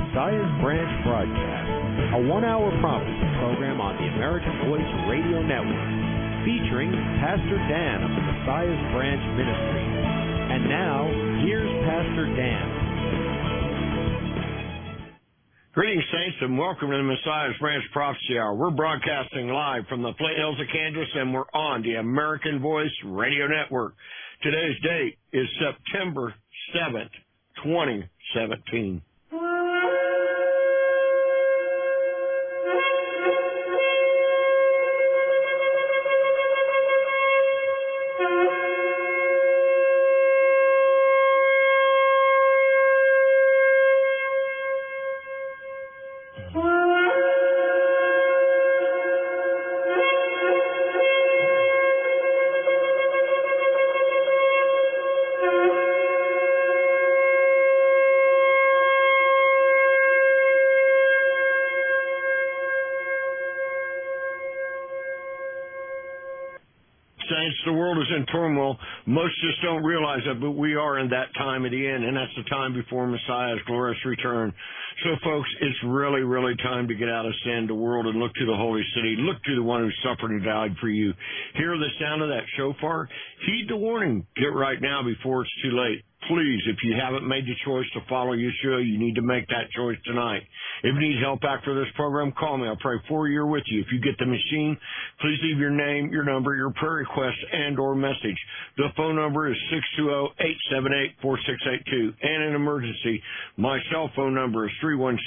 Messiah's Branch broadcast, a one-hour prophecy program on the American Voice Radio Network, featuring Pastor Dan of the Messiah's Branch Ministry. And now, here's Pastor Dan. Greetings, saints, and welcome to the Messiah's Branch Prophecy Hour. We're broadcasting live from the Hills of Kansas, and we're on the American Voice Radio Network. Today's date is September 7th, 2017. Saints, the world is in turmoil. Most just don't realize it, but we are in that time at the end, and that's the time before Messiah's glorious return. So, folks, it's really, really time to get out of sin, the world, and look to the holy city. Look to the one who suffered and died for you. Hear the sound of that shofar? Heed the warning. Get right now before it's too late. Please, if you haven't made the choice to follow Yeshua, you need to make that choice tonight. If you need help after this program, call me. I'll pray for you or with you. If you get the machine, please leave your name, your number, your prayer request, and or message. The phone number is 620-878-4682. And in emergency, my cell phone number is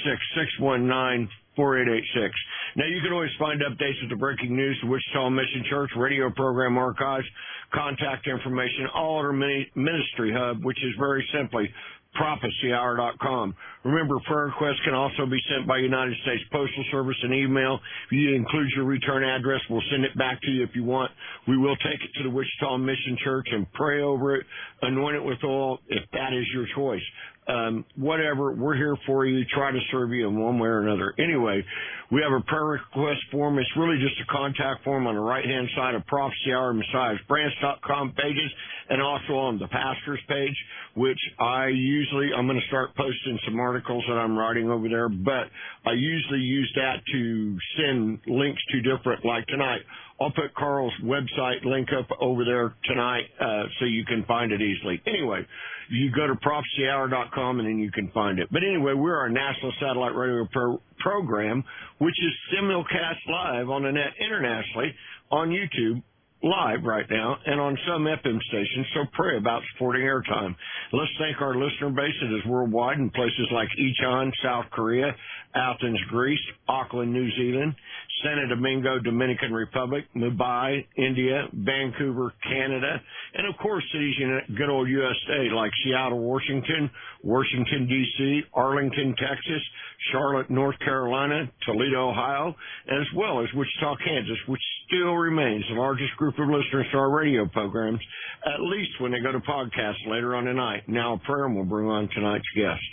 316-619-4886. Now, you can always find updates with the breaking news, the Wichita Mission Church radio program archives, contact information, all at our ministry hub, which is very simply prophecyhour.com. Remember, prayer requests can also be sent by United States Postal Service and email. If you include your return address, we'll send it back to you if you want. We will take it to the Wichita Mission Church and pray over it, anoint it with oil, if that is your choice. Whatever, we're here for you, try to serve you in one way or another. Anyway, we have a prayer request form. It's really just a contact form on the right-hand side of Prophecy Hour, MessiahsBranch.com pages, and also on the pastor's page, which I'm going to start posting some articles that I'm writing over there, but I usually use that to send links to different, like tonight. I'll put Carl's website link up over there tonight so you can find it easily. Anyway, you go to prophecyhour.com and then you can find it. But anyway, we're a national satellite radio program, which is simulcast live on the net internationally on YouTube live right now and on some FM stations, so pray about supporting airtime. Let's thank our listener base that is worldwide in places like Icheon, South Korea, Athens, Greece, Auckland, New Zealand, Santo Domingo, Dominican Republic, Mumbai, India, Vancouver, Canada, and of course cities in good old USA like Seattle, Washington, Washington, D.C., Arlington, Texas, Charlotte, North Carolina, Toledo, Ohio, as well as Wichita, Kansas, which still remains the largest group of listeners to our radio programs, at least when they go to podcasts later on tonight. Now a prayer, and we'll bring on tonight's guest.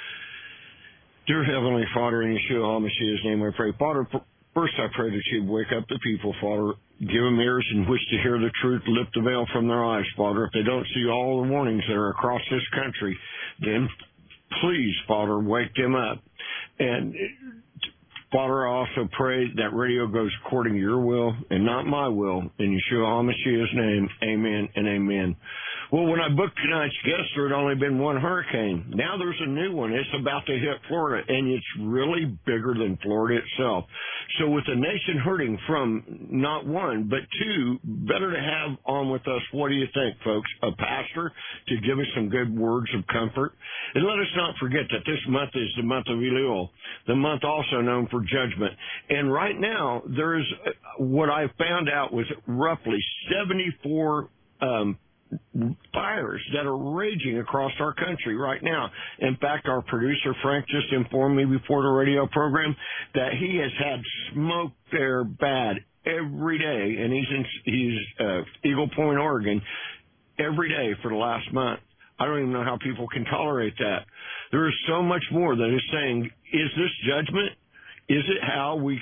Dear Heavenly Father, in Yeshua HaMashiach's name I pray. Father, first I pray that you'd wake up the people, Father. Give them ears in which to hear the truth, lift the veil from their eyes, Father. If they don't see all the warnings that are across this country, then please, Father, wake them up. And Father, I also pray that radio goes according to your will and not my will. In Yeshua HaMashiach's name, amen and amen. Well, when I booked tonight's guest, there had only been one hurricane. Now there's a new one. It's about to hit Florida, and it's really bigger than Florida itself. So with the nation hurting from not one, but two, better to have on with us, what do you think, folks? A pastor to give us some good words of comfort. And let us not forget that this month is the month of Elul, the month also known for judgment. And right now, there's what I found out was roughly 74 fires that are raging across our country right now. In fact, our producer, Frank, just informed me before the radio program that he has had smoke there bad every day, and he's in Eagle Point, Oregon, every day for the last month. I don't even know how people can tolerate that. There is so much more that is saying, is this judgment? Is it how we,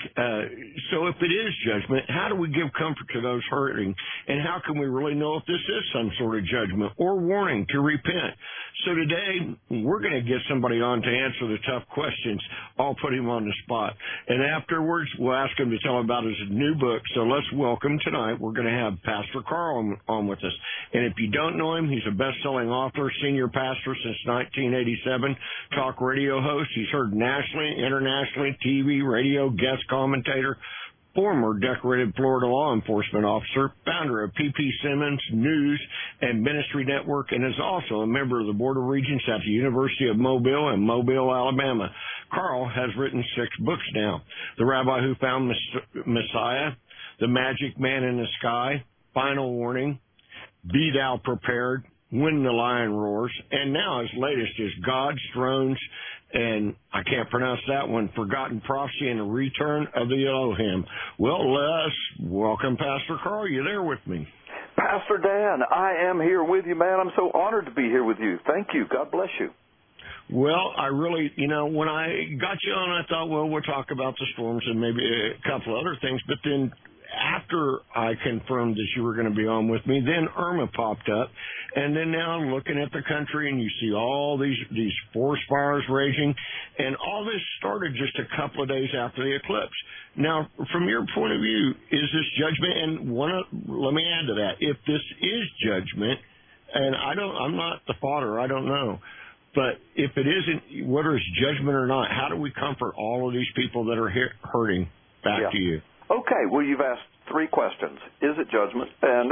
so if it is judgment, how do we give comfort to those hurting? And how can we really know if this is some sort of judgment or warning to repent? So today, we're going to get somebody on to answer the tough questions. I'll put him on the spot. And afterwards, we'll ask him to tell about his new book. So let's welcome tonight, we're going to have Pastor Carl on with us. And if you don't know him, he's a best-selling author, senior pastor since 1987, talk radio host. He's heard nationally, internationally, TV, radio, guest commentator, former decorated Florida law enforcement officer, founder of P.P. Simmons News and Ministry Network, and is also a member of the Board of Regents at the University of Mobile in Mobile, Alabama. Carl has written 6 books now: The Rabbi Who Found Messiah, The Magic Man in the Sky, Final Warning, Be Thou Prepared, When the Lion Roars, and now his latest is God's Thrones, and I can't pronounce that one, Forgotten Prophecy and the Return of the Elohim. Well, let's welcome Pastor Carl. You there with me? Pastor Dan, I am here with you, man. I'm so honored to be here with you. Thank you. God bless you. Well, I really, when I got you on, I thought, well, we'll talk about the storms and maybe a couple other things, but then after I confirmed that you were going to be on with me, then Irma popped up, and then now I'm looking at the country, and you see all these forest fires raging, and all this started just a couple of days after the eclipse. Now, from your point of view, is this judgment? And let me add to that: if this is judgment, and I'm not the father, I don't know, but if it isn't, whether it's judgment or not, how do we comfort all of these people that are hurting? Back to you. Okay, well, you've asked 3 questions. Is it judgment? And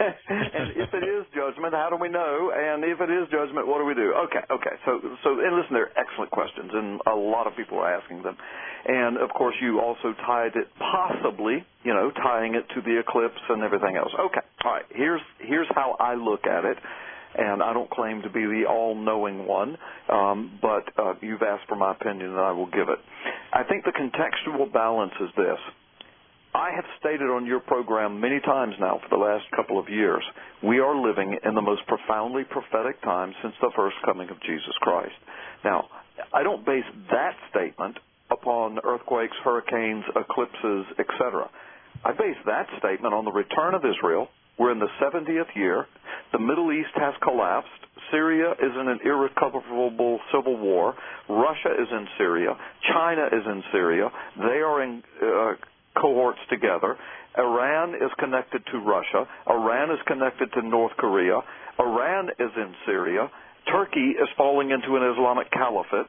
and if it is judgment, how do we know? And if it is judgment, what do we do? Okay. So and listen, they're excellent questions, and a lot of people are asking them. And, of course, you also tied it possibly, tying it to the eclipse and everything else. Okay, all right, here's how I look at it. And I don't claim to be the all-knowing one, but you've asked for my opinion, and I will give it. I think the contextual balance is this. I have stated on your program many times now for the last couple of years, we are living in the most profoundly prophetic time since the first coming of Jesus Christ. Now, I don't base that statement upon earthquakes, hurricanes, eclipses, etc. I base that statement on the return of Israel. We're in the 70th year. The Middle East has collapsed. Syria is in an irrecoverable civil war. Russia is in Syria. China is in Syria. They are in cohorts together. Iran is connected to Russia. Iran is connected to North Korea. Iran is in Syria. Turkey is falling into an Islamic caliphate.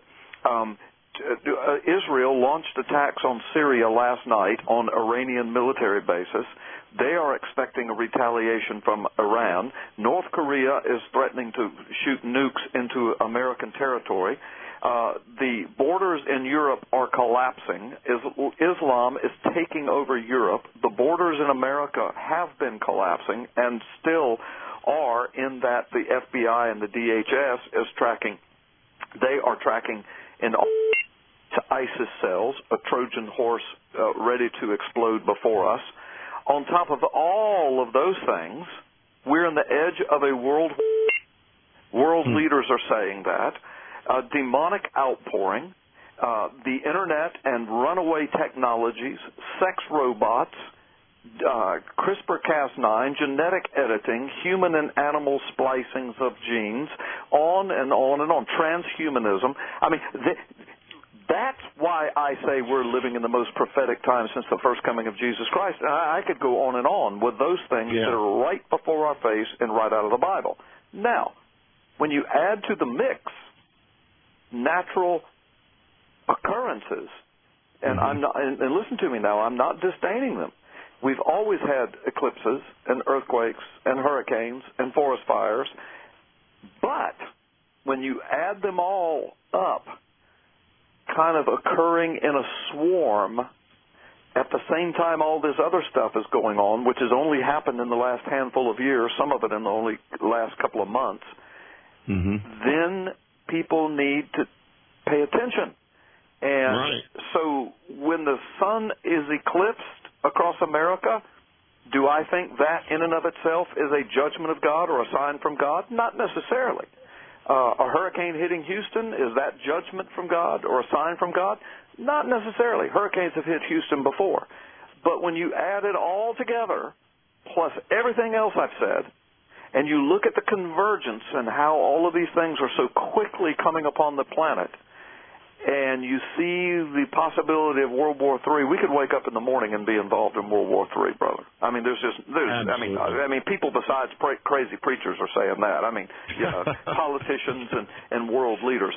Israel launched attacks on Syria last night on Iranian military bases. They are expecting a retaliation from Iran. North Korea is threatening to shoot nukes into American territory. The borders in Europe are collapsing. Islam is taking over Europe. The borders in America have been collapsing and still are, in that the FBI and the DHS is tracking. They are tracking in to ISIS cells, a Trojan horse ready to explode before us. On top of all of those things, we're on the edge of a world. World leaders are saying that. A demonic outpouring, the Internet and runaway technologies, sex robots, CRISPR-Cas9, genetic editing, human and animal splicings of genes, on and on and on, transhumanism. I mean, that's why I say we're living in the most prophetic time since the first coming of Jesus Christ. And I could go on and on with those things that are right before our face and right out of the Bible. Now, when you add to the mix natural occurrences, and and listen to me now, I'm not disdaining them. We've always had eclipses and earthquakes and hurricanes and forest fires, but when you add them all up, kind of occurring in a swarm, at the same time all this other stuff is going on, which has only happened in the last handful of years, some of it in the only last couple of months, then people need to pay attention. And so when the sun is eclipsed across America, do I think that in and of itself is a judgment of God or a sign from God? Not necessarily. A hurricane hitting Houston, is that judgment from God or a sign from God? Not necessarily. Hurricanes have hit Houston before. But when you add it all together, plus everything else I've said, and you look at the convergence and how all of these things are so quickly coming upon the planet, and you see the possibility of World War III, we could wake up in the morning and be involved in World War III, brother. I mean, I mean, people besides crazy preachers are saying that. I mean, politicians and world leaders.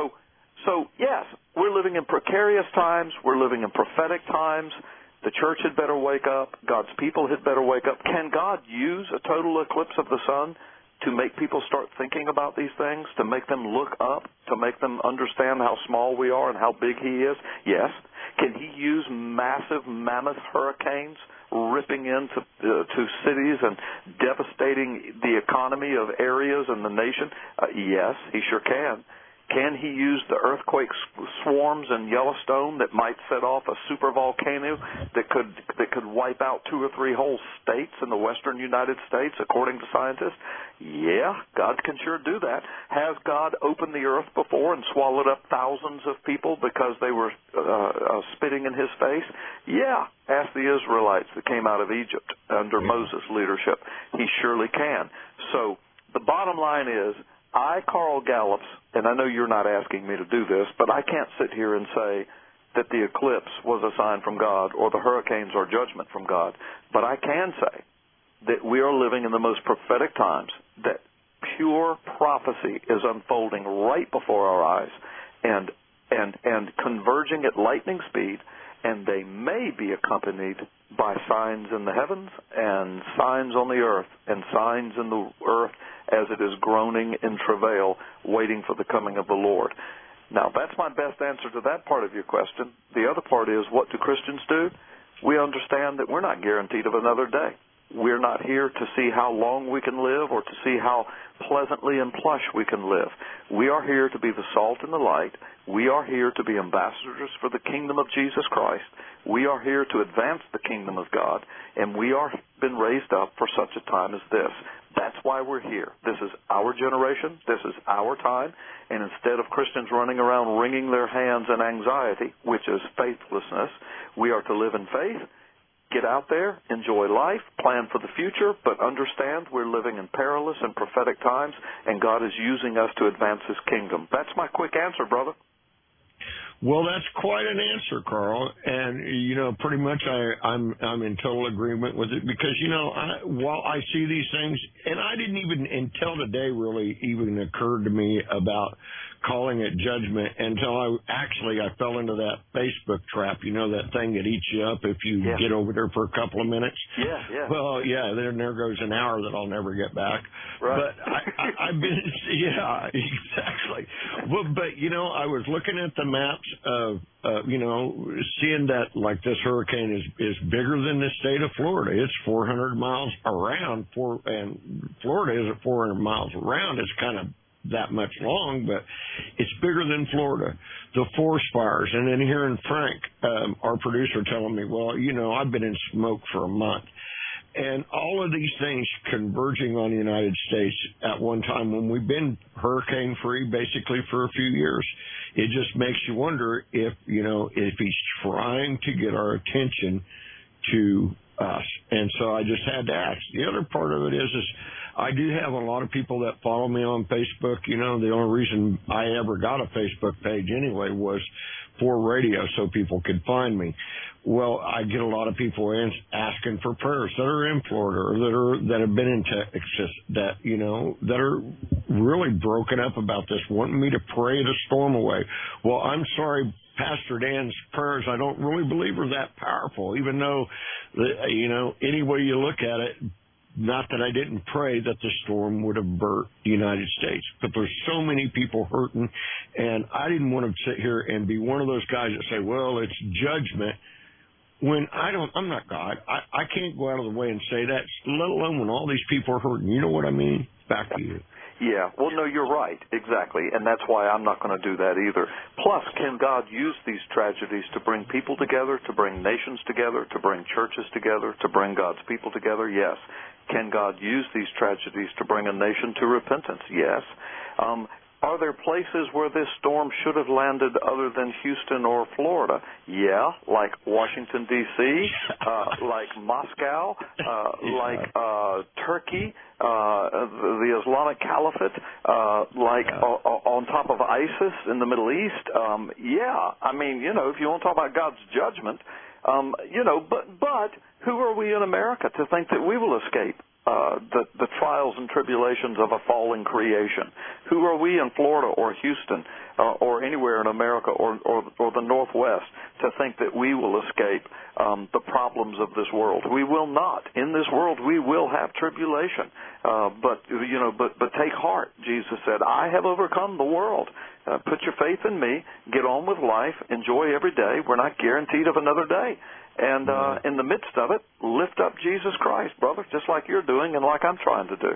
So yes, we're living in precarious times. We're living in prophetic times. The church had better wake up. God's people had better wake up. Can God use a total eclipse of the sun to make people start thinking about these things, to make them look up, to make them understand how small we are and how big He is? Yes. Can He use massive, mammoth hurricanes ripping into to cities and devastating the economy of areas and the nation? Yes, He sure can. Can He use the earthquake swarms in Yellowstone that might set off a supervolcano that could wipe out 2 or 3 whole states in the western United States, according to scientists? Yeah, God can sure do that. Has God opened the earth before and swallowed up thousands of people because they were spitting in His face? Yeah. Ask the Israelites that came out of Egypt under Moses' leadership. He surely can. So the bottom line is, Carl Gallups, and I know you're not asking me to do this, but I can't sit here and say that the eclipse was a sign from God or the hurricanes are judgment from God. But I can say that we are living in the most prophetic times, that pure prophecy is unfolding right before our eyes and converging at lightning speed, and they may be accompanied by signs in the heavens and signs on the earth and signs in the earth as it is groaning in travail, waiting for the coming of the Lord. Now, that's my best answer to that part of your question. The other part is, what do Christians do? We understand that we're not guaranteed of another day. We're not here to see how long we can live or to see how pleasantly and plush we can live. We are here to be the salt and the light. We are here to be ambassadors for the kingdom of Jesus Christ. We are here to advance the kingdom of God, and we are been raised up for such a time as this. That's why we're here. This is our generation. This is our time. And instead of Christians running around wringing their hands in anxiety, which is faithlessness, we are to live in faith, get out there, enjoy life, plan for the future, but understand we're living in perilous and prophetic times, and God is using us to advance His kingdom. That's my quick answer, brother. Well, that's quite an answer, Carl, and pretty much I'm in total agreement with it because while I see these things, and I didn't even until today really even occurred to me about calling it judgment until I fell into that Facebook trap. That thing that eats you up if you get over there for a couple of minutes. Yeah. Well, then there goes an hour that I'll never get back. Right. But I've been, exactly. Well, but I was looking at the maps of, seeing that like this hurricane is bigger than the state of Florida. It's 400 miles around, and Florida isn't 400 miles around. It's kind of that much long, but it's bigger than Florida. The forest fires, and then hearing Frank, our producer, telling me, well, I've been in smoke for a month. And all of these things converging on the United States at one time when we've been hurricane-free basically for a few years. It just makes you wonder if He's trying to get our attention to us. And so I just had to ask. The other part of it is I do have a lot of people that follow me on Facebook. The only reason I ever got a Facebook page anyway was for radio so people could find me. Well, I get a lot of people asking for prayers that are in Florida or that have been in Texas that are really broken up about this, wanting me to pray the storm away. Well, I'm sorry, Pastor Dan's prayers, I don't really believe are that powerful, even though, any way you look at it, not that I didn't pray that the storm would have burnt the United States, but there's so many people hurting, and I didn't want to sit here and be one of those guys that say, well, it's judgment, when I'm not God. I can't go out of the way and say that, let alone when all these people are hurting. You know what I mean? Back to you. Yeah, well, no, you're right, exactly, and that's why I'm not going to do that either. Plus, can God use these tragedies to bring people together, to bring nations together, to bring churches together, to bring God's people together? Yes. Can God use these tragedies to bring a nation to repentance? Yes. Are there places where this storm should have landed other than Houston or Florida? Yeah, like Washington, D.C., like Moscow, like Turkey, the Islamic Caliphate, on top of ISIS in the Middle East. Yeah, I mean, if you want to talk about God's judgment, but who are we in America to think that we will escape the trials and tribulations of a fallen creation? Who are we in Florida or Houston or anywhere in America or the Northwest to think that we will escape the problems of this world? We will not. In this world, we will have tribulation. But take heart, Jesus said, I have overcome the world. Put your faith in me. Get on with life. Enjoy every day. We're not guaranteed of another day. And in the midst of it, lift up Jesus Christ, brother, just like you're doing and like I'm trying to do.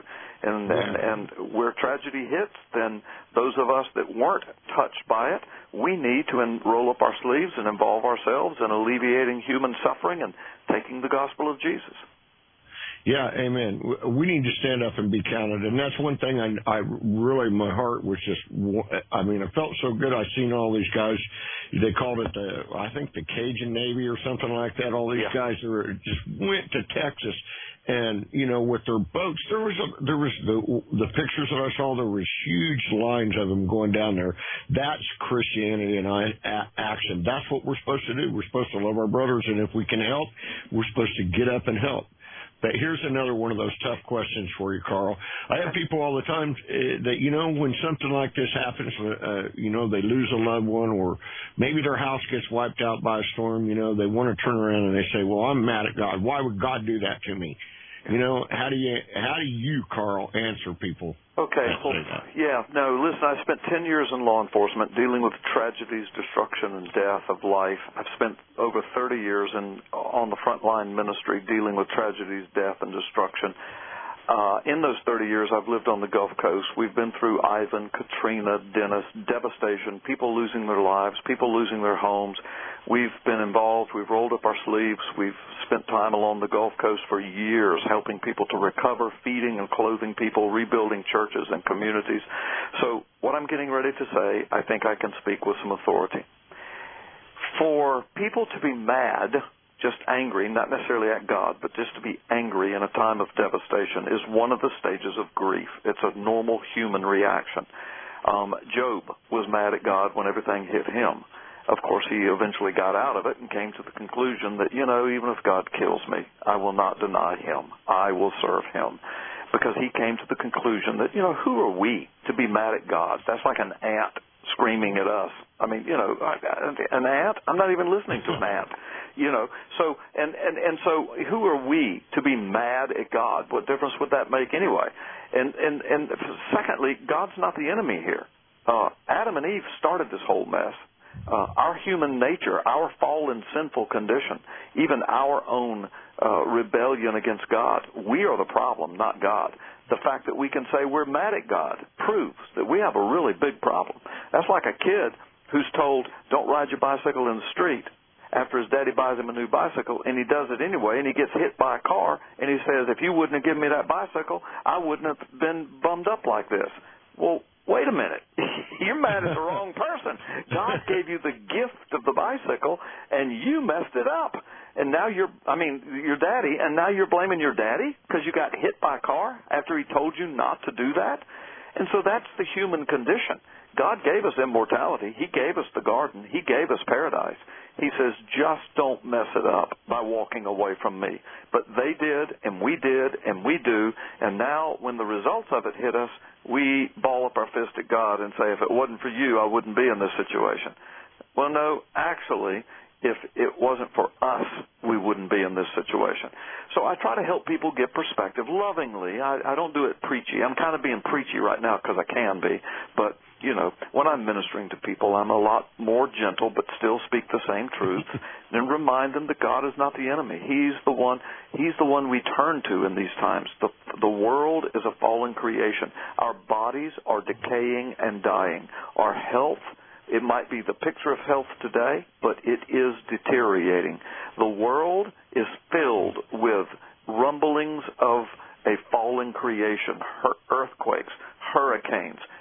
And where tragedy hits, then those of us that weren't touched by it, we need to roll up our sleeves and involve ourselves in alleviating human suffering and taking the gospel of Jesus. Yeah, amen. We need to stand up and be counted. And that's one thing I really, my heart was just, it felt so good. I seen all these guys, they called it I think the Cajun Navy or something like that. All these guys that just went to Texas and, with their boats, there was the pictures that I saw, there was huge lines of them going down there. That's Christianity in action. That's what we're supposed to do. We're supposed to love our brothers. And if we can help, we're supposed to get up and help. But here's another one of those tough questions for you, Carl. I have people all the time that, when something like this happens, they lose a loved one or maybe their house gets wiped out by a storm, they want to turn around and they say, well, I'm mad at God. Why would God do that to me? How do you, Carl, answer people? Okay. Listen, I spent 10 years in law enforcement dealing with tragedies, destruction, and death of life. I've spent over 30 years on the front line ministry dealing with tragedies, death, and destruction. In those 30 years, I've lived on the Gulf Coast. We've been through Ivan, Katrina, Dennis, devastation, people losing their lives, people losing their homes. We've been involved. We've rolled up our sleeves. We've spent time along the Gulf Coast for years helping people to recover, feeding and clothing people, rebuilding churches and communities. So what I'm getting ready to say, I think I can speak with some authority. For people to be mad, just angry, not necessarily at God, but just to be angry in a time of devastation is one of the stages of grief. It's a normal human reaction. Job was mad at God when everything hit him. Of course, he eventually got out of it and came to the conclusion that, even if God kills me, I will not deny him. I will serve him. Because he came to the conclusion that, who are we to be mad at God? That's like an ant screaming at us. I mean, an ant? I'm not even listening to an ant. So who are we to be mad at God? What difference would that make anyway? And secondly, God's not the enemy here. Adam and Eve started this whole mess. Our human nature, our fallen sinful condition, even our own rebellion against God, we are the problem, not God. The fact that we can say we're mad at God proves that we have a really big problem. That's like a kid who's told, don't ride your bicycle in the street, after his daddy buys him a new bicycle, and he does it anyway, and he gets hit by a car, and he says, if you wouldn't have given me that bicycle, I wouldn't have been bummed up like this. Well, wait a minute. You're mad at the wrong person. God gave you the gift of the bicycle, and you messed it up. And now your daddy, and now you're blaming your daddy because you got hit by a car after he told you not to do that? And so that's the human condition. God gave us immortality. He gave us the garden. He gave us paradise. He says, just don't mess it up by walking away from me. But they did, and we do, and now when the results of it hit us, we ball up our fist at God and say, if it wasn't for you, I wouldn't be in this situation. Well, no, actually, if it wasn't for us, we wouldn't be in this situation. So I try to help people get perspective lovingly. I don't do it preachy. I'm kind of being preachy right now because I can be, but when I'm ministering to people, I'm a lot more gentle, but still speak the same truth, and remind them that God is not the enemy. He's the one we turn to in these times. The world is a fallen creation. Our bodies are decaying and dying. Our health, it might be the picture of health today, but it is deteriorating. The world is filled with rumblings of a fallen creation, earthquakes, hurricanes,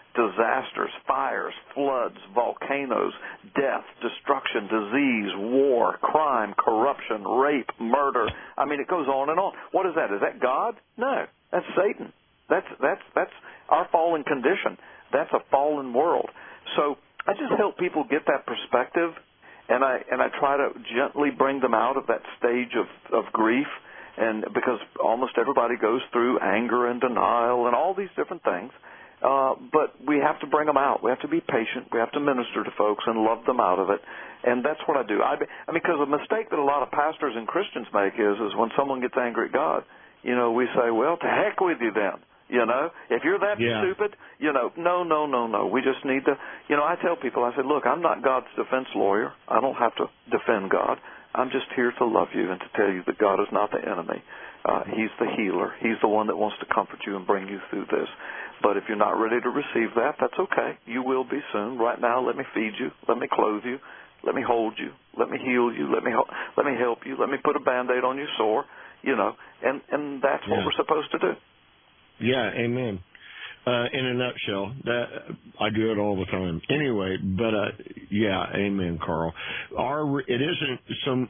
disasters, fires, floods, volcanoes, death, destruction, disease, war, crime, corruption, rape, murder. I mean, it goes on and on. What is that? Is that God? No, that's Satan. That's our fallen condition. That's a fallen world. So I just help people get that perspective, and I try to gently bring them out of that stage of grief, and because almost everybody goes through anger and denial and all these different things. But we have to bring them out. We have to be patient. We have to minister to folks and love them out of it. And that's what I do. I mean, because a mistake that a lot of pastors and Christians make is when someone gets angry at God, we say, well, to heck with you then. If you're that stupid, no. We just need to, I tell people, I say, look, I'm not God's defense lawyer. I don't have to defend God. I'm just here to love you and to tell you that God is not the enemy. He's the healer. He's the one that wants to comfort you and bring you through this. But if you're not ready to receive that, that's okay. You will be soon. Right now, let me feed you. Let me clothe you. Let me hold you. Let me heal you. Let me help you. Let me put a Band-Aid on your sore. And that's what we're supposed to do. Yeah, amen. In a nutshell, that I do it all the time. Anyway, but amen, Carl. It isn't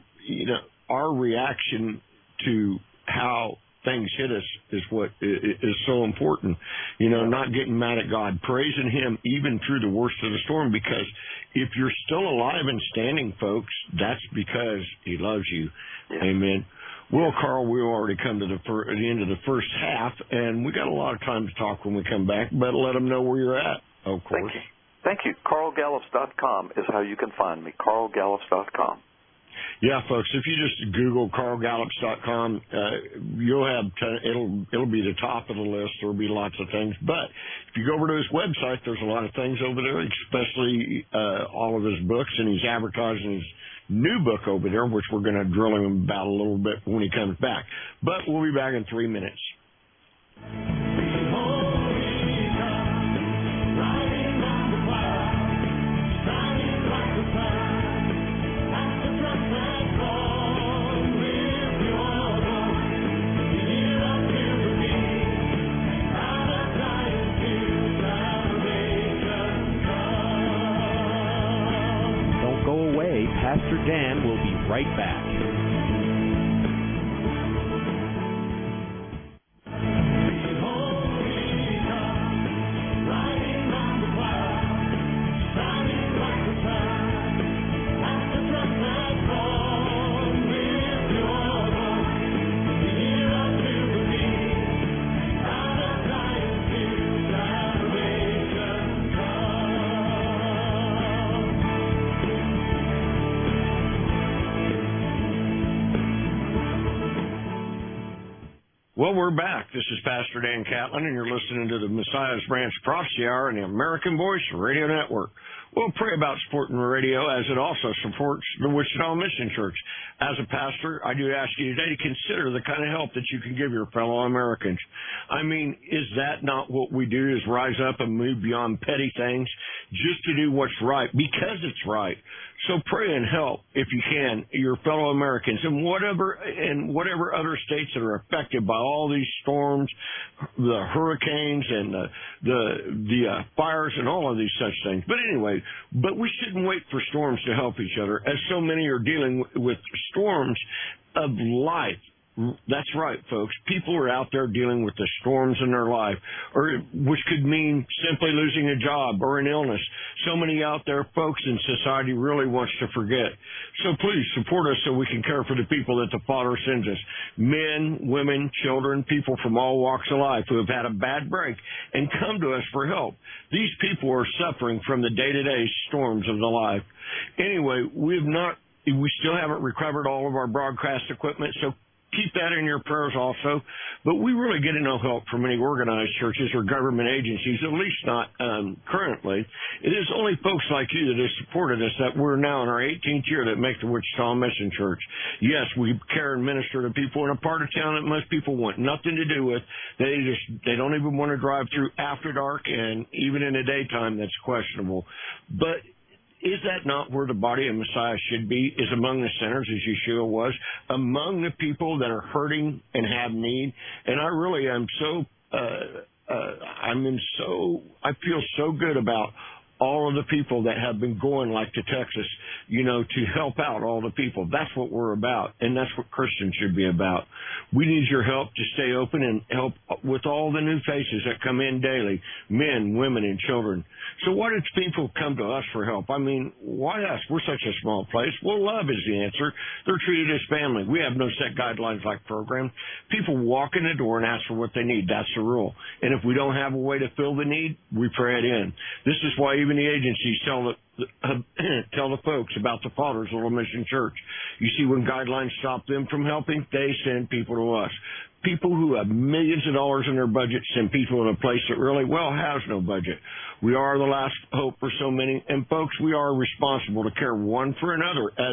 our reaction to how things hit us is what is so important. Not getting mad at God, praising Him even through the worst of the storm, because if you're still alive and standing, folks, that's because He loves you. Yeah. Amen. Well, Carl, we've already come to the end of the first half, and we got a lot of time to talk when we come back, but let them know where you're at, of course. Thank you. CarlGallups.com is how you can find me, CarlGallups.com. Yeah, folks, if you just Google CarlGallups.com, you'll have it'll be the top of the list. There'll be lots of things. But if you go over to his website, there's a lot of things over there, especially all of his books, and he's advertising his new book over there, which we're going to drill him about a little bit when he comes back. But we'll be back in 3 minutes. Pastor Dan will be right back. Well, we're back. This is Pastor Dan Catlin, and you're listening to the Messiah's Branch Prophecy Hour on the American Voice Radio Network. We'll pray about supporting the radio as it also supports the Wichita Mission Church. As a pastor, I do ask you today to consider the kind of help that you can give your fellow Americans. I mean, is that not what we do, is rise up and move beyond petty things just to do what's right because it's right? So pray and help, if you can, your fellow Americans in whatever other states that are affected by all these storms, the hurricanes and the fires and all of these such things. But anyway, we shouldn't wait for storms to help each other, as so many are dealing with storms of life. That's right, folks. People are out there dealing with the storms in their life, which could mean simply losing a job or an illness. So many out there, folks, in society really wants to forget. So please support us so we can care for the people that the Father sends us. Men, women, children, people from all walks of life who have had a bad break and come to us for help. These people are suffering from the day-to-day storms of the life. Anyway, we still haven't recovered all of our broadcast equipment, so keep that in your prayers also. But we really get no help from any organized churches or government agencies, at least not currently. It is only folks like you that have supported us that we're now in our 18th year that make the Wichita Mission Church. Yes, we care and minister to people in a part of town that most people want nothing to do with. They don't even want to drive through after dark, and even in the daytime, that's questionable. But is that not where the body of Messiah should be, is among the sinners, as Yeshua was, among the people that are hurting and have need? And I really am so I feel so good about all of the people that have been going like to Texas, to help out all the people. That's what we're about, and that's what Christians should be about. We need your help to stay open and help with all the new faces that come in daily, men, women, and children. So why do people come to us for help? I mean, why us? We're such a small place. Well, love is the answer. They're treated as family. We have no set guidelines like program. People walk in the door and ask for what they need. That's the rule. And if we don't have a way to fill the need, we pray it in. This is why even the agencies tell the folks about the Father's Little Mission Church. You see, when guidelines stop them from helping, they send people to us. People who have millions of dollars in their budget send people in a place that really, has no budget. We are the last hope for so many. And folks, we are responsible to care one for another as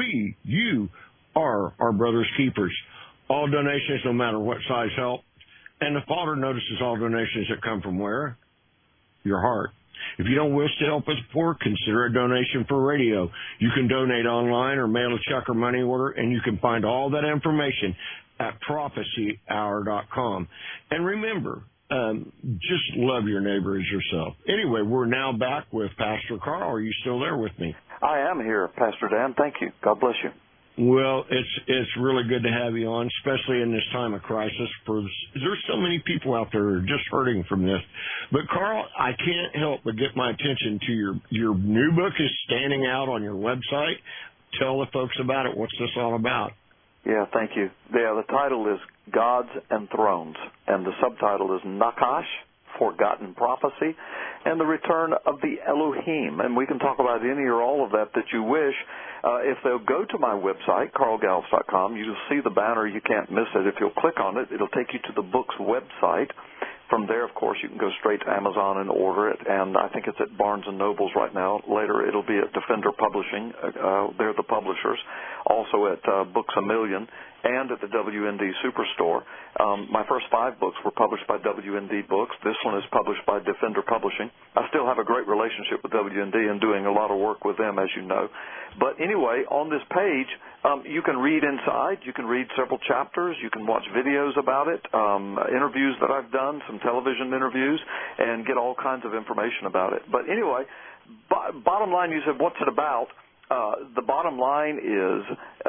you are our brother's keepers. All donations, no matter what size, help. And the Father notices all donations that come from where? Your heart. If you don't wish to help us poor, consider a donation for radio. You can donate online or mail a check or money order, and you can find all that information at prophecyhour.com. And remember, just love your neighbor as yourself. Anyway, we're now back with Pastor Carl. Are you still there with me? I am here, Pastor Dan. Thank you. God bless you. Well, it's really good to have you on, especially in this time of crisis. There's so many people out there who are just hurting from this. But, Carl, I can't help but get my attention to your new book is standing out on your website. Tell the folks about it. What's this all about? Yeah, thank you. Yeah, the title is Gods and Thrones, and the subtitle is Nakash, Forgotten Prophecy, and the Return of the Elohim. And we can talk about any or all of that you wish. If they'll go to my website, carlgalvis.com, you'll see the banner. You can't miss it. If you'll click on it, it'll take you to the book's website. From there, of course, you can go straight to Amazon and order it, and I think it's at Barnes & Noble's right now. Later, it'll be at Defender Publishing. They're the publishers. Also at Books A Million and at the WND Superstore. My first 5 books were published by WND Books. This one is published by Defender Publishing. I still have a great relationship with WND and doing a lot of work with them, as you know. But anyway, on this page, you can read inside. You can read several chapters. You can watch videos about it, interviews that I've done, some television interviews, and get all kinds of information about it. But anyway, bottom line, you said, what's it about? The bottom line is,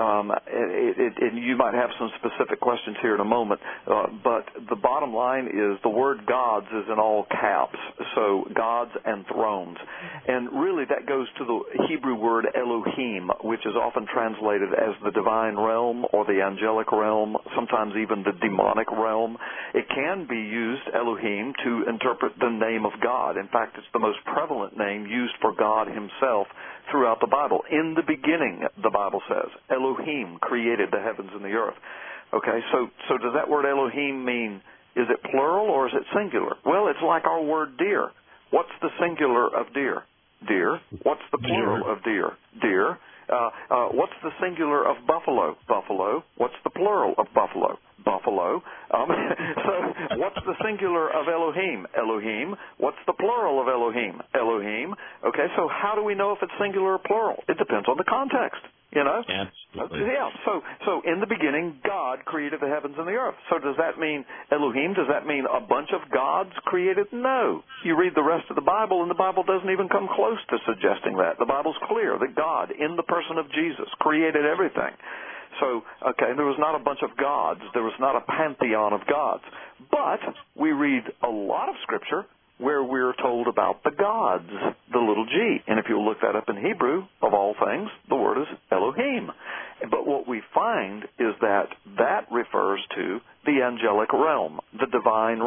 and you might have some specific questions here in a moment, but the bottom line is the word gods is in all caps, so gods and thrones. And really that goes to the Hebrew word Elohim, which is often translated as the divine realm or the angelic realm, sometimes even the demonic realm. It can be used, Elohim, to interpret the name of God. In fact, it's the most prevalent name used for God himself throughout the Bible. In the beginning, the Bible says, Elohim created the heavens and the earth. Okay, so does that word Elohim mean, is it plural or is it singular? Well, it's like our word deer. What's the singular of deer? Deer. What's the plural of deer? Deer. What's the singular of buffalo? Buffalo. What's the plural of buffalo? Buffalo. So what's the singular of Elohim? Elohim. What's the plural of Elohim? Elohim. Okay, so how do we know if it's singular or plural? It depends on the context, you know? Absolutely. Yeah, so in the beginning, God created the heavens and the earth. So does that mean Elohim? Does that mean a bunch of gods created? No. You read the rest of the Bible, and the Bible doesn't even come close to suggesting that. The Bible's clear that God, in the person of Jesus, created everything. So, okay, there was not a bunch of gods. There was not a pantheon of gods. But we read a lot of Scripture where we're told about the gods, the little g. And if you look that up in Hebrew, of all things, the word is Elohim. But what we find is that refers to the angelic realm, the divine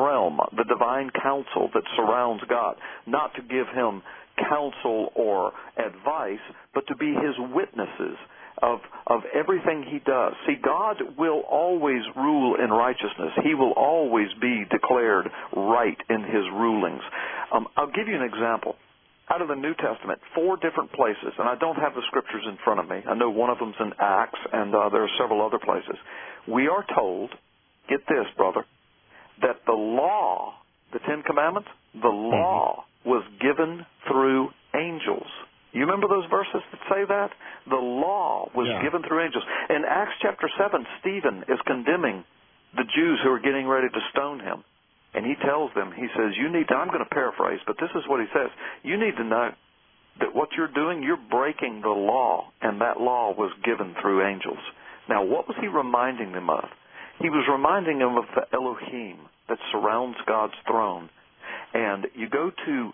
counsel that surrounds God, not to give him counsel or advice, but to be his witnesses of everything he does. See, God will always rule in righteousness. He will always be declared right in his rulings. I'll give you an example. Out of the New Testament, 4 different places, and I don't have the scriptures in front of me. I know one of them's in Acts, and there are several other places. We are told, get this, brother, that the law, the 10 Commandments, the law was given through angels. You remember those verses that say that? The law was given through angels. In Acts chapter 7, Stephen is condemning the Jews who are getting ready to stone him. And he tells them, he says, you need to, I'm going to paraphrase, but this is what he says. You need to know that what you're doing, you're breaking the law, and that law was given through angels. Now, what was he reminding them of? He was reminding them of the Elohim that surrounds God's throne. And you go to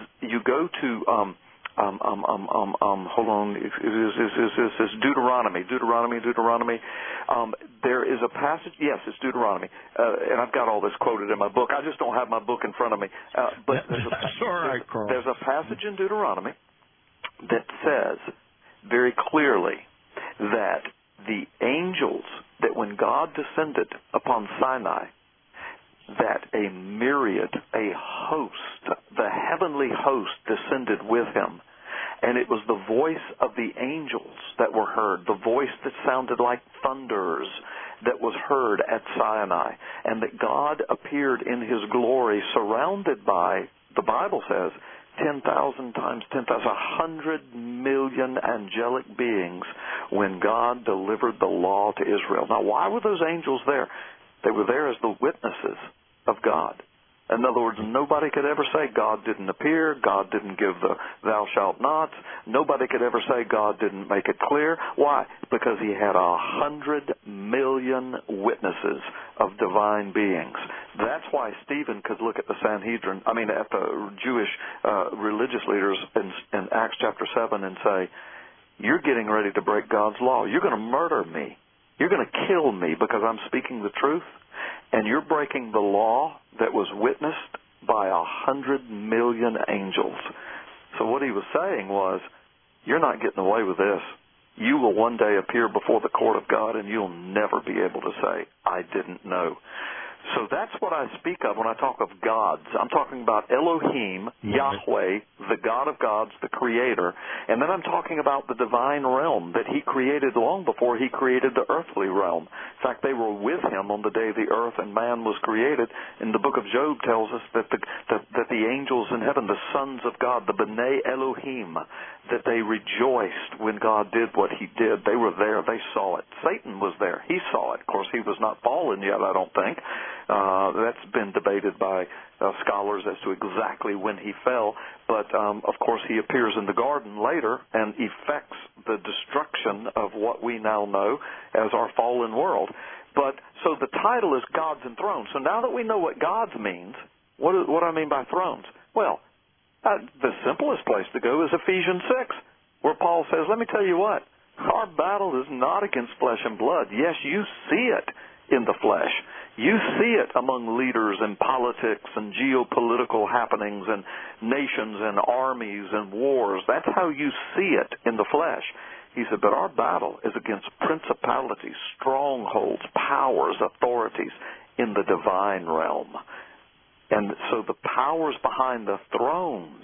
hold on, is Deuteronomy. There is a passage, yes, it's Deuteronomy, and I've got all this quoted in my book. I just don't have my book in front of me. But there's a passage in Deuteronomy that says very clearly that the angels, that when God descended upon Sinai, that a myriad, a host, the heavenly host descended with him. And it was the voice of the angels that were heard, the voice that sounded like thunders that was heard at Sinai. And that God appeared in his glory surrounded by, the Bible says, 10,000 times 10,000, 100 million angelic beings when God delivered the law to Israel. Now, why were those angels there? They were there as the witnesses of God. In other words, nobody could ever say God didn't appear, God didn't give the thou shalt nots. Nobody could ever say God didn't make it clear. Why? Because he had 100 million witnesses of divine beings. That's why Stephen could look at the Sanhedrin, at the Jewish religious leaders in Acts chapter 7 and say, you're getting ready to break God's law. You're going to murder me. You're going to kill me because I'm speaking the truth. And you're breaking the law that was witnessed by 100 million angels. So what he was saying was, you're not getting away with this. You will one day appear before the court of God, and you'll never be able to say, I didn't know. So that's what I speak of when I talk of gods. I'm talking about Elohim, Yahweh, the God of gods, the Creator. And then I'm talking about the divine realm that he created long before he created the earthly realm. In fact, they were with him on the day the earth and man was created. And the book of Job tells us that the angels in heaven, the sons of God, the B'nai Elohim, that they rejoiced when God did what he did. They were there. They saw it. Satan was there. He saw it. Of course, he was not fallen yet, I don't think. That's been debated by scholars as to exactly when he fell. But, of course, he appears in the garden later and effects the destruction of what we now know as our fallen world. But so the title is Gods and Thrones. So now that we know what gods means, what do I mean by thrones? Well, the simplest place to go is Ephesians 6, where Paul says, let me tell you what, our battle is not against flesh and blood. Yes, you see it in the flesh. You see it among leaders and politics and geopolitical happenings and nations and armies and wars. That's how you see it in the flesh. He said, but our battle is against principalities, strongholds, powers, authorities in the divine realm. And so the powers behind the thrones,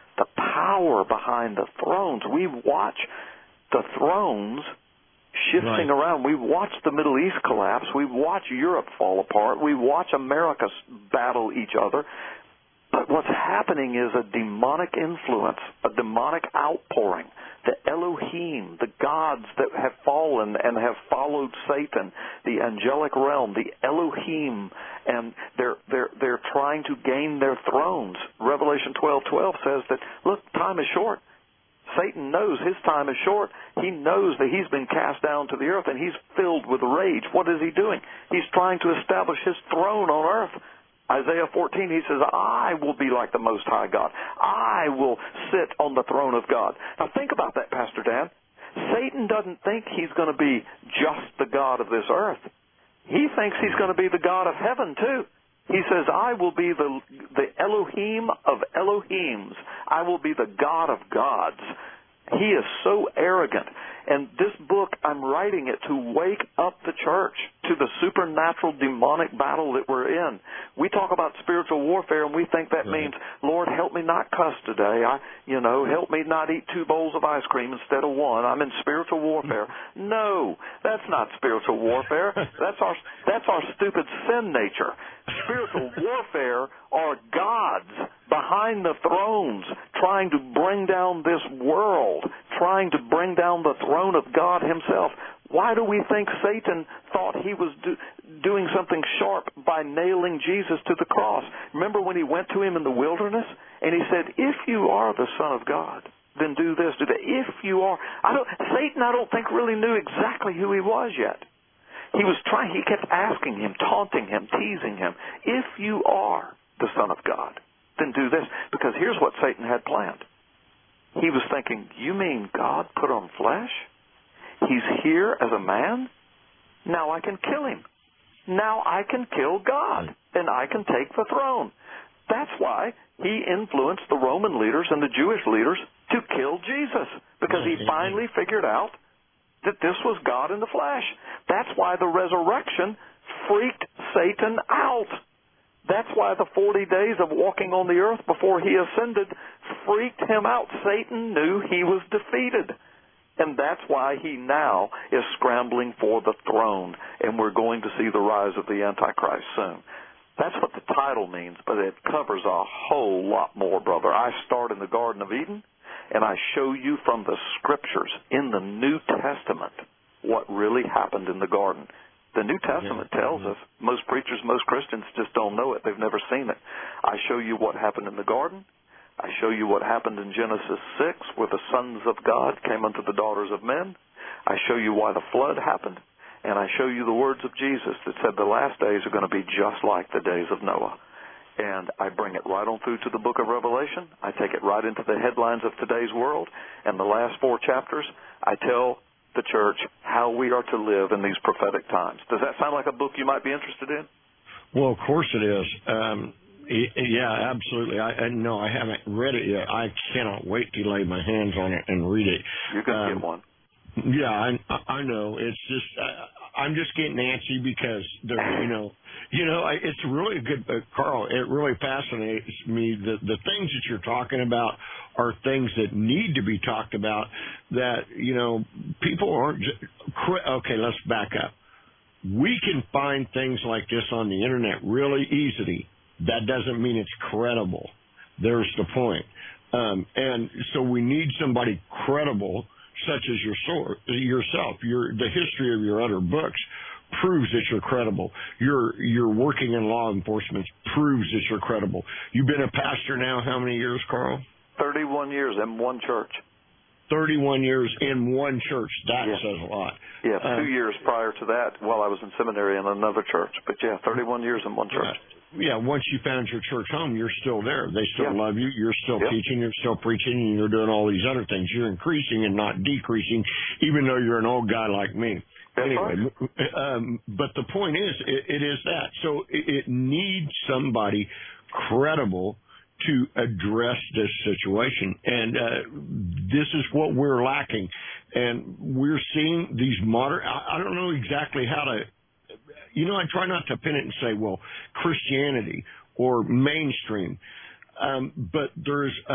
we watch the thrones shifting around. We watch the Middle East collapse. We watch Europe fall apart. We watch America battle each other. But what's happening is a demonic influence, a demonic outpouring. The Elohim, the gods that have fallen and have followed Satan, the angelic realm, the Elohim, and they're trying to gain their thrones. Revelation 12:12 says that, look, time is short. Satan knows his time is short. He knows that he's been cast down to the earth, and he's filled with rage. What is he doing? He's trying to establish his throne on earth. Isaiah 14, he says, I will be like the Most High God. I will sit on the throne of God. Now think about that, Pastor Dan. Satan doesn't think he's going to be just the God of this earth. He thinks he's going to be the God of heaven, too. He says, I will be the Elohim of Elohims. I will be the God of gods. He is so arrogant. And this book, I'm writing it to wake up the church to the supernatural demonic battle that we're in. We talk about spiritual warfare, and we think that means, Lord, help me not cuss today. Help me not eat 2 bowls of ice cream instead of 1. I'm in spiritual warfare. No, that's not spiritual warfare. That's our stupid sin nature. Spiritual warfare are gods behind the thrones trying to bring down this world, trying to bring down the throne of God himself. Why do we think Satan thought he was doing something sharp by nailing Jesus to the cross? Remember when he went to him in the wilderness and he said, if you are the Son of God, then do this, do that. If you are. Satan, I don't think, really knew exactly who he was yet. He kept asking him, taunting him, teasing him. If you are the Son of God, then do this. Because here's what Satan had planned. He was thinking, you mean God put on flesh? He's here as a man? Now I can kill him. Now I can kill God, and I can take the throne. That's why he influenced the Roman leaders and the Jewish leaders to kill Jesus, because he finally figured out that this was God in the flesh. That's why the resurrection freaked Satan out. That's why the 40 days of walking on the earth before he ascended freaked him out. Satan knew he was defeated. And that's why he now is scrambling for the throne, and we're going to see the rise of the Antichrist soon. That's what the title means, but it covers a whole lot more, brother. I start in the Garden of Eden, and I show you from the Scriptures in the New Testament what really happened in the garden. The New Testament tells us, most preachers, most Christians just don't know it. They've never seen it. I show you what happened in the garden. I show you what happened in Genesis 6, where the sons of God came unto the daughters of men. I show you why the flood happened. And I show you the words of Jesus that said the last days are going to be just like the days of Noah. And I bring it right on through to the book of Revelation. I take it right into the headlines of today's world. And the last 4 chapters, I tell the church how we are to live in these prophetic times. Does that sound like a book you might be interested in? Well, of course it is. Yeah, absolutely. No, I haven't read it yet. I cannot wait to lay my hands on it and read it. You're going to get one. Yeah, I know. It's just I'm just getting antsy because it's really a good book, Carl. It really fascinates me. The things that you're talking about are things that need to be talked about. That people aren't. Okay, let's back up. We can find things like this on the internet really easily. That doesn't mean it's credible. There's the point. And so we need somebody credible, such as yourself. The history of your other books proves that you're credible. Your working in law enforcement proves that you're credible. You've been a pastor now how many years, Carl? 31 years in one church. 31 years in one church. That says a lot. Yeah, 2 years prior to that while I was in seminary in another church. But 31 years in one church. Yeah, once you found your church home, you're still there. They still love you. You're still teaching. You're still preaching. And you're doing all these other things. You're increasing and not decreasing, even though you're an old guy like me. Anyway, but the point is, it is that. So it needs somebody credible to address this situation. And this is what we're lacking. And we're seeing these modern, I don't know exactly how to, I try not to pin it and say, well, Christianity or mainstream. But there's a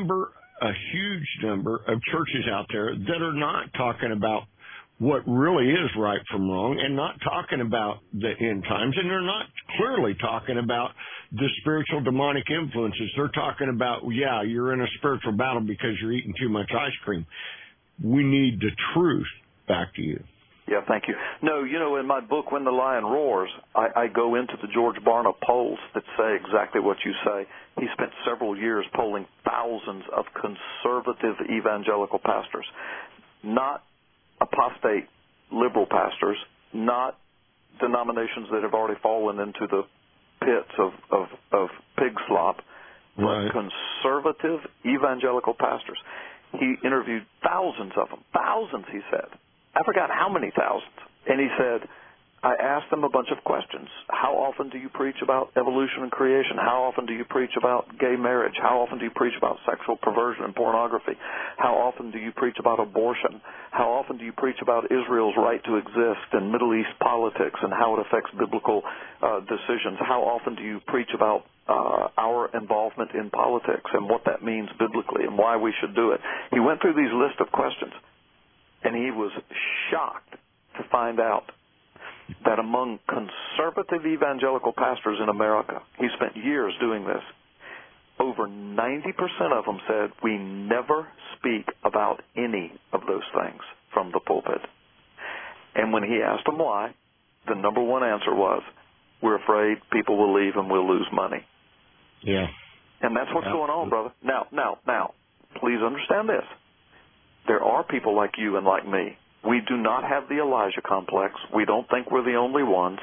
huge number of churches out there that are not talking about what really is right from wrong and not talking about the end times. And they're not clearly talking about the spiritual demonic influences. They're talking about, you're in a spiritual battle because you're eating too much ice cream. We need the truth. Back to you. Yeah, thank you. No, in my book, When the Lion Roars, I go into the George Barna polls that say exactly what you say. He spent several years polling thousands of conservative evangelical pastors, not apostate liberal pastors, not denominations that have already fallen into the pits of pig slop, but conservative evangelical pastors. He interviewed thousands of them. Thousands, he said. I forgot how many thousands. And he said, I asked them a bunch of questions. How often do you preach about evolution and creation? How often do you preach about gay marriage? How often do you preach about sexual perversion and pornography? How often do you preach about abortion? How often do you preach about Israel's right to exist and Middle East politics and how it affects biblical decisions? How often do you preach about our involvement in politics and what that means biblically and why we should do it? He went through these list of questions, and he was shocked to find out that among conservative evangelical pastors in America, he spent years doing this, over 90% of them said, we never speak about any of those things from the pulpit. And when he asked them why, the number one answer was, we're afraid people will leave and we'll lose money. Yeah. And that's what's going on, brother. Now, please understand this. There are people like you and like me. We do not have the Elijah complex. We don't think we're the only ones.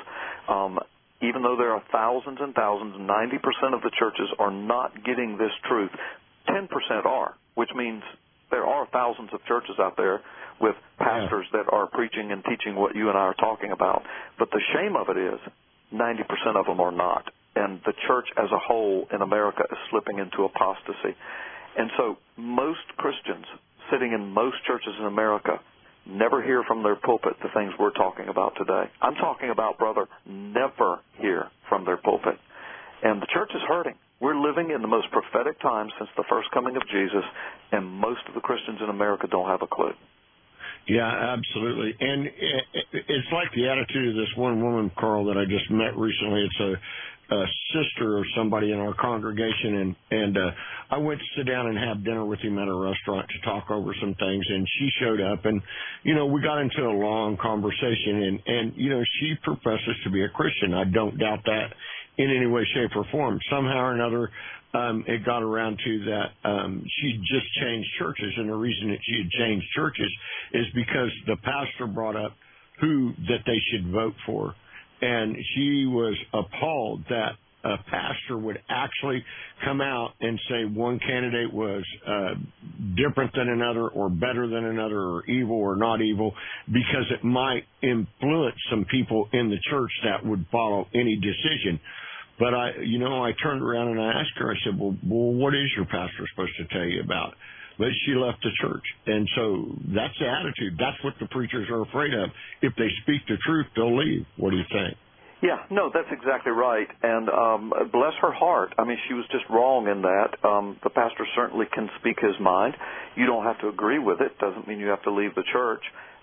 Even though there are thousands and thousands, 90% of the churches are not getting this truth. 10% are, which means there are thousands of churches out there with pastors that are preaching and teaching what you and I are talking about. But the shame of it is 90% of them are not. And the church as a whole in America is slipping into apostasy. And so most Christians sitting in most churches in America never hear from their pulpit the things we're talking about today. I'm talking about, brother, never hear from their pulpit. And the church is hurting. We're living in the most prophetic time since the first coming of Jesus, and most of the Christians in America don't have a clue. Yeah, absolutely. And it's like the attitude of this one woman, Carl, that I just met recently. It's a sister of somebody in our congregation, and I went to sit down and have dinner with him at a restaurant to talk over some things, and she showed up, and, we got into a long conversation, and she professes to be a Christian. I don't doubt that in any way, shape, or form. Somehow or another, it got around to that she just changed churches, and the reason that she had changed churches is because the pastor brought up who that they should vote for. And she was appalled that a pastor would actually come out and say one candidate was different than another or better than another or evil or not evil because it might influence some people in the church that would follow any decision. But I turned around and I asked her, I said, well, what is your pastor supposed to tell you about? But she left the church. And so that's the attitude. That's what the preachers are afraid of. If they speak the truth, they'll leave. What do you think? Yeah, no, that's exactly right. And bless her heart. I mean, she was just wrong in that. The pastor certainly can speak his mind. You don't have to agree with it. Doesn't mean you have to leave the church.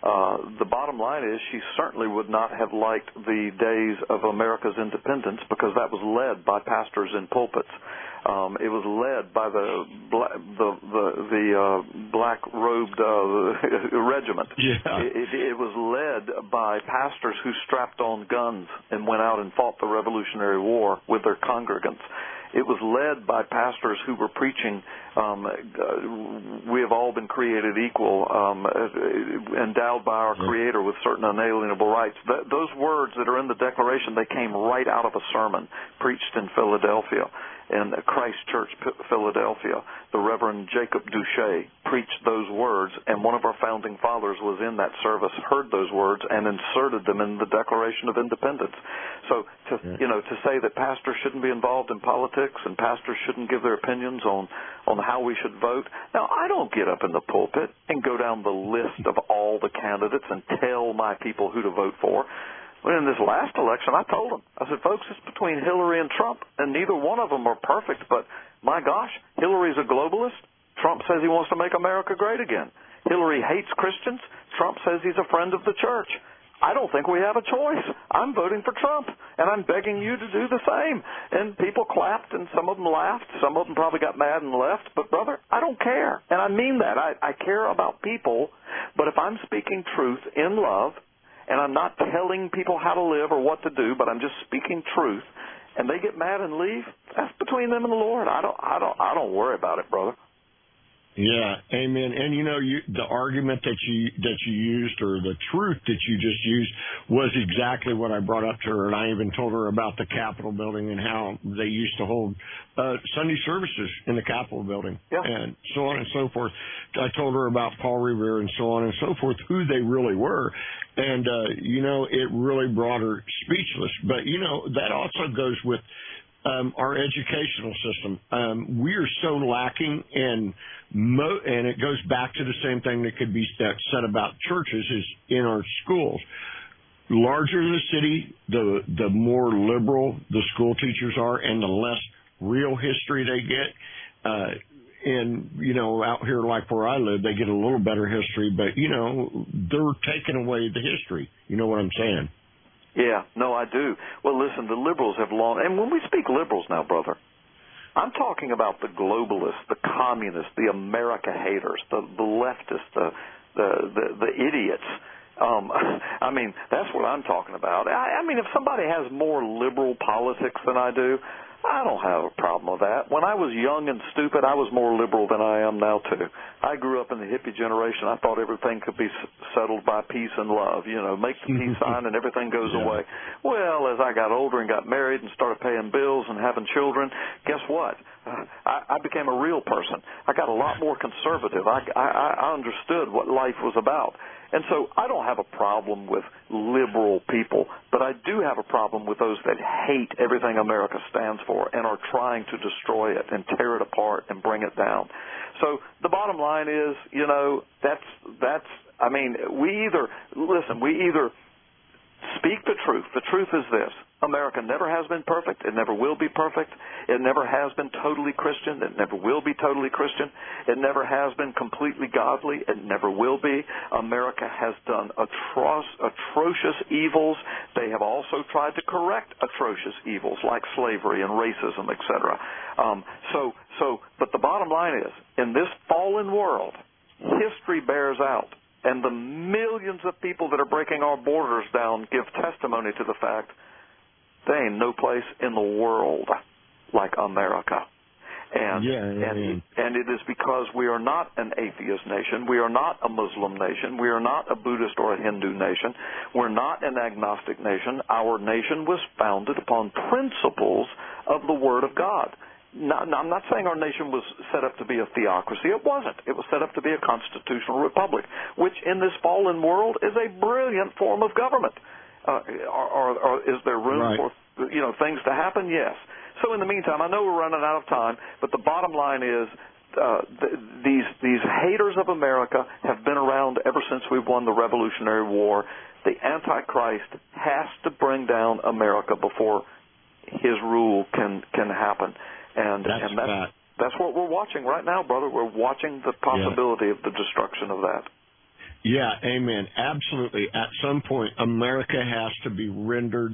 The bottom line is she certainly would not have liked the days of America's independence because that was led by pastors in pulpits. It was led by the black-robed regiment. Yeah. It was led by pastors who strapped on guns and went out and fought the Revolutionary War with their congregants. It was led by pastors who were preaching, we have all been created equal, endowed by our Creator with certain unalienable rights. Those words that are in the Declaration, they came right out of a sermon preached in Philadelphia. In Christ Church, Philadelphia, the Reverend Jacob Duché preached those words, and one of our founding fathers was in that service, heard those words, and inserted them in the Declaration of Independence. So, to say that pastors shouldn't be involved in politics and pastors shouldn't give their opinions on how we should vote. Now, I don't get up in the pulpit and go down the list of all the candidates and tell my people who to vote for. Well, in this last election, I told them, I said, folks, it's between Hillary and Trump, and neither one of them are perfect, but my gosh, Hillary's a globalist. Trump says he wants to make America great again. Hillary hates Christians. Trump says he's a friend of the church. I don't think we have a choice. I'm voting for Trump, and I'm begging you to do the same. And people clapped, and some of them laughed. Some of them probably got mad and left. But, brother, I don't care, and I mean that. I care about people, but if I'm speaking truth in love, and I'm not telling people how to live or what to do, but I'm just speaking truth, and they get mad and leave, that's between them and the Lord. I don't worry about it, brother. Yeah, amen. And the argument that you used, or the truth that you just used, was exactly what I brought up to her, and I even told her about the Capitol building and how they used to hold Sunday services in the Capitol building, and so on and so forth. I told her about Paul Revere and so on and so forth, who they really were, and it really brought her speechless. But that also goes with our educational system. We are so lacking in, and it goes back to the same thing that could be said about churches, is in our schools. Larger the city, the more liberal the school teachers are, and the less real history they get. And, out here like where I live, they get a little better history, but, they're taking away the history. You know what I'm saying? Yeah, no, I do. Well, listen, the liberals have long, and when we speak liberals now, brother, I'm talking about the globalists, the communists, the America haters, the leftists, the idiots. I mean, that's what I'm talking about. I mean, if somebody has more liberal politics than I do, I don't have a problem with that. When I was young and stupid, I was more liberal than I am now, too. I grew up in the hippie generation. I thought everything could be settled by peace and love. You know, make the peace sign and everything goes away. Well, as I got older and got married and started paying bills and having children, guess what? I became a real person. I got a lot more conservative. I understood what life was about. And so I don't have a problem with liberal people, but I do have a problem with those that hate everything America stands for and are trying to destroy it and tear it apart and bring it down. So the bottom line is, you know, I mean, we either speak the truth. The truth is this. America never has been perfect. It never will be perfect. It never has been totally Christian. It never will be totally Christian. It never has been completely godly. It never will be. America has done atrocious evils. They have also tried to correct atrocious evils like slavery and racism, etc. But the bottom line is, in this fallen world, history bears out. And the millions of people that are breaking our borders down give testimony to the fact there ain't no place in the world like America. And it is because we are not an atheist nation. We are not a Muslim nation. We are not a Buddhist or a Hindu nation. We're not an agnostic nation. Our nation was founded upon principles of the Word of God. Now, I'm not saying our nation was set up to be a theocracy. It wasn't. It was set up to be a constitutional republic, which in this fallen world is a brilliant form of government. Is there room for things to happen? Yes. So in the meantime, I know we're running out of time, but the bottom line is these haters of America have been around ever since we won the Revolutionary War. The Antichrist has to bring down America before his rule can happen. And that's what we're watching right now, brother. We're watching the possibility of the destruction of that. Yeah, amen. Absolutely. At some point, America has to be rendered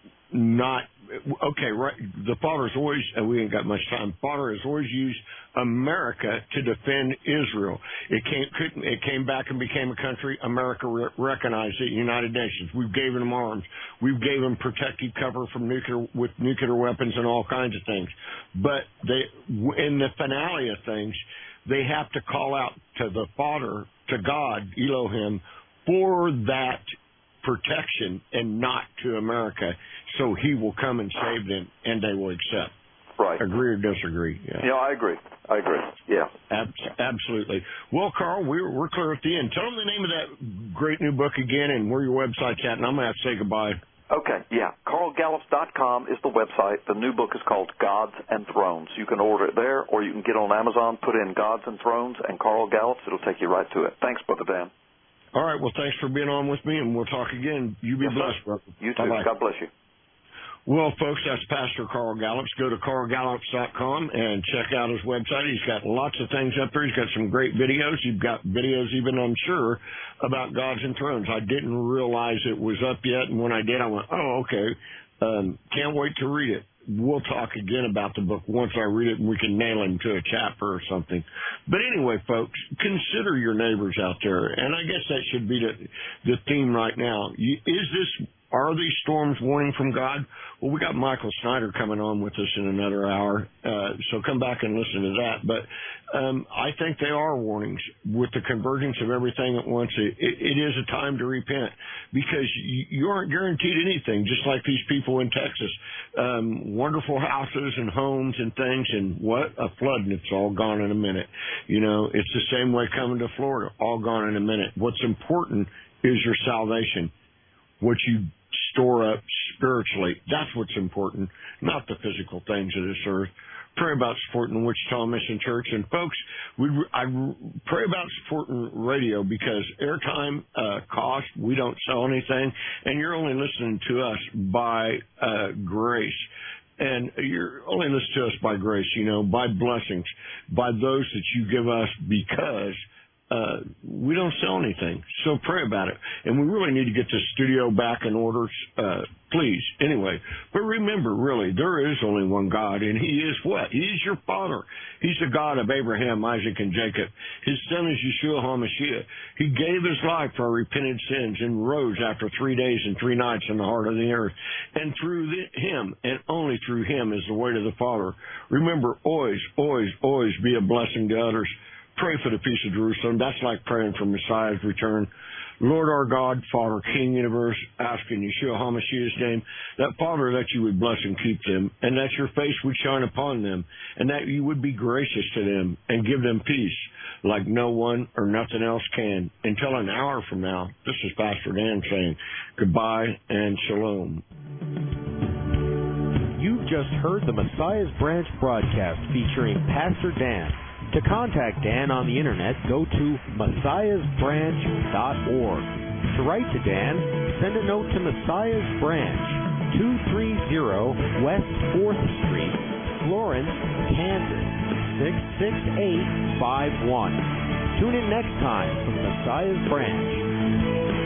not okay. Right. The Father's always. We ain't got much time. Father has always used America to defend Israel. It came back and became a country. America recognized it. United Nations. We've given them arms. We've gave them protective cover from nuclear weapons and all kinds of things. But in the finale of things, they have to call out to the Father, to God, Elohim, for that protection and not to America, so he will come and save them and they will accept. Right. Agree or disagree? Yeah, I agree. Yeah. Absolutely. Well, Carl, we're clear at the end. Tell them the name of that great new book again and where your website's at, and I'm going to have to say goodbye. Okay, yeah. CarlGallups.com is the website. The new book is called Gods and Thrones. You can order it there, or you can get on Amazon, put in Gods and Thrones and Carl Gallups. It'll take you right to it. Thanks, Brother Dan. All right, well, thanks for being on with me, and we'll talk again. You be blessed, brother. You too. Bye-bye. God bless you. Well, folks, that's Pastor Carl Gallups. Go to carlgallups.com and check out his website. He's got lots of things up there. He's got some great videos. You've got videos even, I'm sure, about Gods and Thrones. I didn't realize it was up yet, and when I did, I went, oh, okay. Can't wait to read it. We'll talk again about the book once I read it and we can nail him to a chapter or something. But anyway, folks, consider your neighbors out there. And I guess that should be the theme right now. Are these storms warning from God? Well, we got Michael Snyder coming on with us in another hour, so come back and listen to that. But I think they are warnings with the convergence of everything at once. It is a time to repent because you aren't guaranteed anything, just like these people in Texas. Wonderful houses and homes and things, and what? A flood, and it's all gone in a minute. You know, it's the same way coming to Florida, all gone in a minute. What's important is your salvation, what you store up spiritually. That's what's important, not the physical things of this earth. Pray about supporting Wichita Mission Church. And folks, I pray about supporting radio because airtime cost, we don't sell anything, and you're only listening to us by grace. And you're only listening to us by grace, by blessings, by those that you give us because we don't sell anything. So pray about it. And we really need to get this studio back in order, please. Anyway, but remember, really, there is only one God, and He is what? He is your Father. He's the God of Abraham, Isaac, and Jacob. His Son is Yeshua HaMashiach. He gave His life for our repented sins and rose after 3 days and 3 nights in the heart of the earth. And through Him, and only through Him, is the way to the Father. Remember, always, always, always be a blessing to others. Pray for the peace of Jerusalem. That's like praying for Messiah's return. Lord our God, Father, King Universe, ask in Yeshua HaMashiach's name that, Father, that you would bless and keep them, and that your face would shine upon them, and that you would be gracious to them and give them peace like no one or nothing else can. Until an hour from now, this is Pastor Dan saying goodbye and shalom. You've just heard the Messiah's Branch broadcast featuring Pastor Dan. To contact Dan on the internet, go to messiahsbranch.org. To write to Dan, send a note to Messiah's Branch, 230 West 4th Street, Florence, Kansas, 66851. Tune in next time for Messiah's Branch.